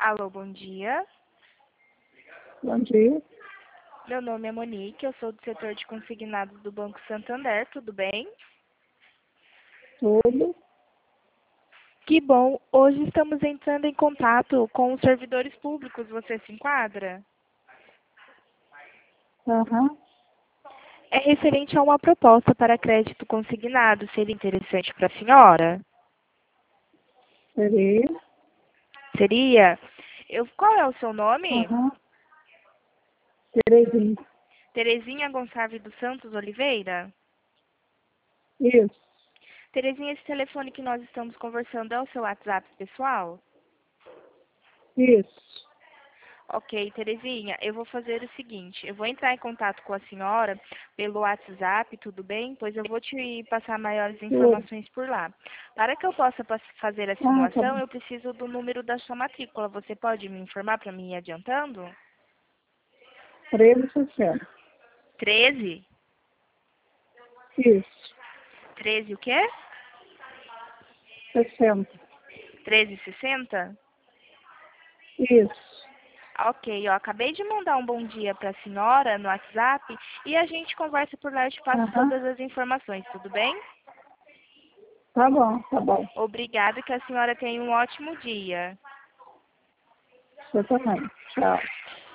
Alô, bom dia. Bom dia. Meu nome é Monique, eu sou do setor de consignados do Banco Santander, tudo bem? Tudo? Que bom, hoje estamos entrando em contato com os servidores públicos, você se enquadra? Aham. É referente a uma proposta para crédito consignado, seria interessante para a senhora? Seria? Seria? Qual é o seu nome? Aham. Terezinha. Terezinha Gonçalves dos Santos Oliveira? Isso. Terezinha, esse telefone que nós estamos conversando é o seu WhatsApp pessoal? Isso. Ok, Terezinha, eu vou fazer o seguinte, eu vou entrar em contato com a senhora pelo WhatsApp, tudo bem? Pois eu vou te passar maiores Tudo. informações por lá. Para que eu possa fazer a Ah, tá simulação, bom. eu preciso do número da sua matrícula. Você pode me informar para mim ir adiantando? 13,60. 13? Isso. 13 o quê? 60. 13,60? Isso. Ok, eu acabei de mandar um bom dia para a senhora no WhatsApp e a gente conversa por lá e te passo Aham. todas as informações, tudo bem? Tá bom, tá bom. Obrigada, que a senhora tenha um ótimo dia. Você também. Tchau.